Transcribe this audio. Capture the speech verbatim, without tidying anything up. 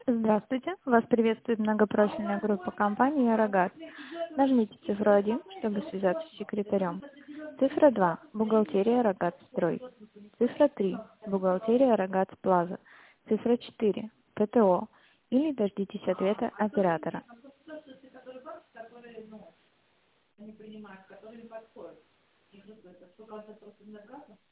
Здравствуйте, вас приветствует многопрофильная группа компании «Арагат». Нажмите цифру один, чтобы связаться с секретарем. Цифра два. Бухгалтерия «Арагат Строй». Цифра три. Бухгалтерия «Арагат Плаза». Цифра четыре. ПТО. Или дождитесь ответа оператора. Они принимают, которые не подходят. Их же это, что каждый просто для газа.